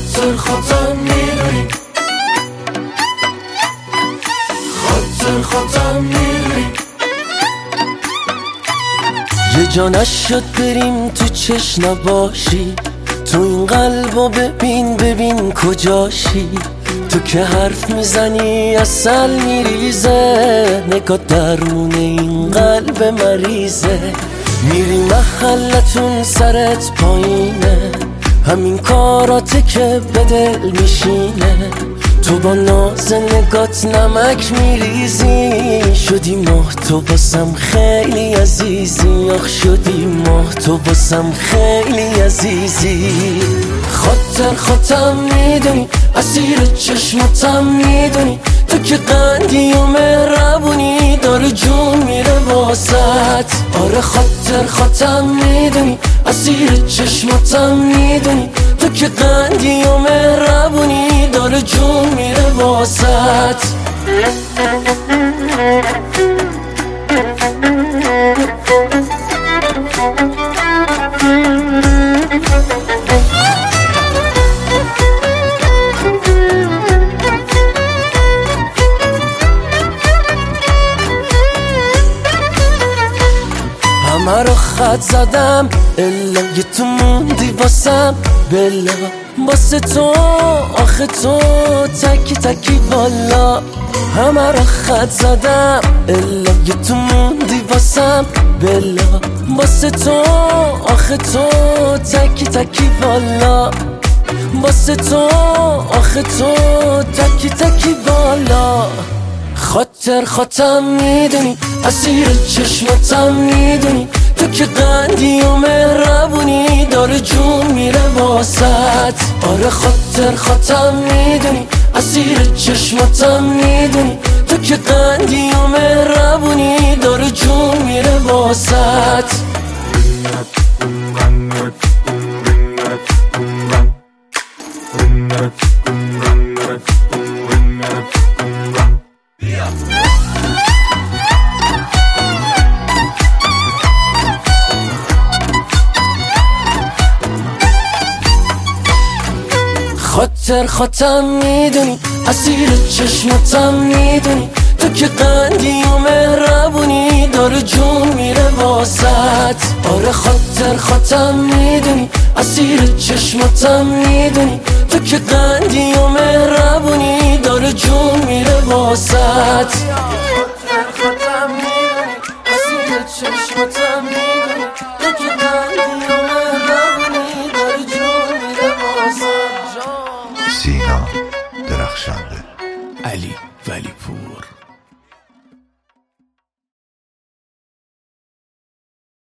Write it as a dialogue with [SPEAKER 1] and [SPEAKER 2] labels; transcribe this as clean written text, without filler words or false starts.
[SPEAKER 1] خاطر خودم میدونی، خاطر خودم میدونی. یه جا نشد بریم تو چش نباشی، تو این قلبو ببین کجاشی. تو که حرف میزنی اصل میریزه، نگاه درمون این قلب مریضه. میری محلتون سرت پایینه، همین کاراته که به دل میشینه. تو با ناز نگات نمک میریزی، شدی ماه تو باسم خیلی عزیزی. آخ شدی ماه تو باسم خیلی عزیزی. خاطر خودم میدونی، اسیر چشماتم میدونی. تو که قندی و مهربونی، داره جون میره واسط. آره خاطر خودم میدونی، اسیر چشماتم میدونی. تو که قندی و مهربونی، داره جون میره واسط. همه رو خط زدم الا یه تو موندی واسم. بلا واسه تو آخه تو تکی تکی والا. همه رو خط زدم الا یه تو موندی واسم. بلا واسه تو آخه تو تکی تکی والا. واسه تو آخه تو تکی تکی والا. خاطر خودم میدونی، اسیر چشماتم میدونی. تو که قندی و مهربونی، داره جون میره واسط. آره خاطر خودم میدونی، اسیر چشماتم میدونی. تو که قندی و مهربونی، داره جون میره واسط. خاطر خودم میدونی، اسیر چشماتم میدونی. تو که قندی و مهربونی، داره جون میره واسط. آره خاطر خودم میدونی، اسیر چشماتم میدونی. تو که قندی و مهربونی، داره جون میره واسط. خاطر خودم میدونی، اسیر چشماتم میدونی. تو که قندی و مهربونی، داره جون میره واسط.
[SPEAKER 2] سینا درخشنده،
[SPEAKER 3] علی ولی پور.